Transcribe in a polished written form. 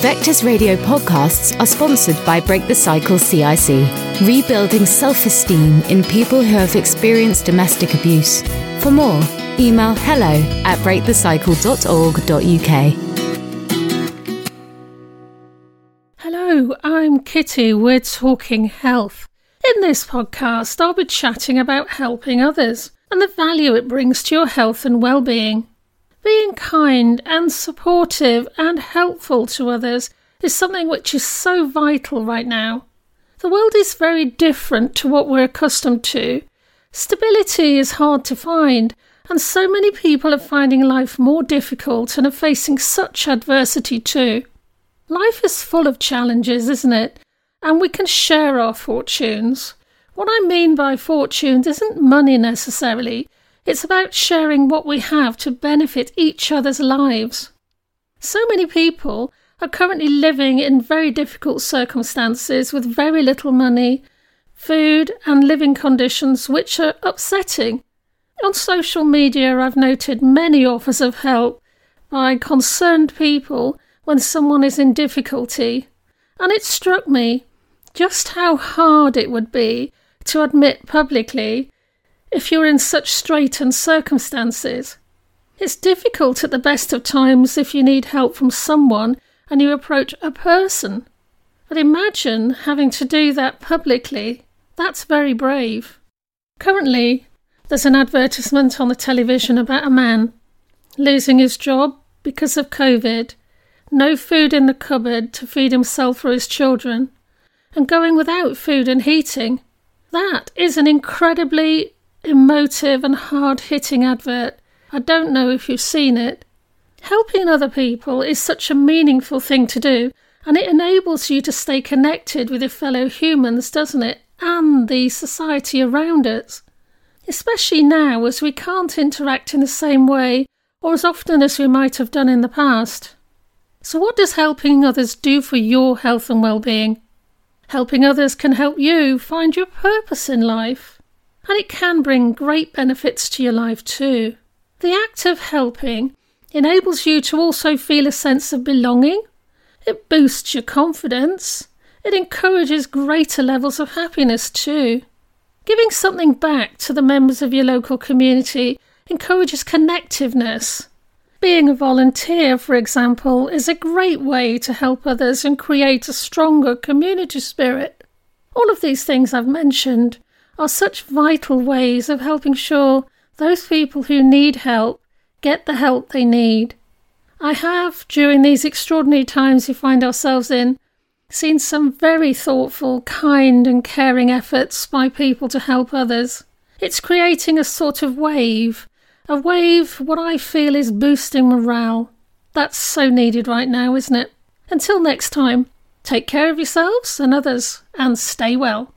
Vectors Radio podcasts are sponsored by Break the Cycle CIC, rebuilding self-esteem in people who have experienced domestic abuse. For more, email hello@breakthecycle.org.uk. Hello, I'm Kitty. We're talking health. In this podcast, I'll be chatting about helping others and the value it brings to your health and well-being. Being kind and supportive and helpful to others is something which is so vital right now. The world is very different to what we're accustomed to. Stability is hard to find, and so many people are finding life more difficult and are facing such adversity too. Life is full of challenges, isn't it? And we can share our fortunes. What I mean by fortunes isn't money necessarily. It's about sharing what we have to benefit each other's lives. So many people are currently living in very difficult circumstances with very little money, food and living conditions which are upsetting. On social media, I've noted many offers of help by concerned people when someone is in difficulty, and it struck me just how hard it would be to admit publicly if you're in such straitened circumstances. It's difficult at the best of times if you need help from someone and you approach a person. But imagine having to do that publicly. That's very brave. Currently, there's an advertisement on the television about a man losing his job because of COVID, no food in the cupboard to feed himself or his children, and going without food and heating. That is an incredibly emotive and hard-hitting advert. I don't know if you've seen it. Helping other people is such a meaningful thing to do, and it enables you to stay connected with your fellow humans, doesn't it? And the society around us. Especially now, as we can't interact in the same way or as often as we might have done in the past. So what does helping others do for your health and well-being? Helping others can help you find your purpose in life. And it can bring great benefits to your life too. The act of helping enables you to also feel a sense of belonging. It boosts your confidence. It encourages greater levels of happiness too. Giving something back to the members of your local community encourages connectiveness. Being a volunteer, for example, is a great way to help others and create a stronger community spirit. All of these things I've mentioned are such vital ways of helping sure those people who need help get the help they need. I have, during these extraordinary times we find ourselves in, seen some very thoughtful, kind and caring efforts by people to help others. It's creating a sort of wave. A wave, what I feel is boosting morale. That's so needed right now, isn't it? Until next time, take care of yourselves and others and stay well.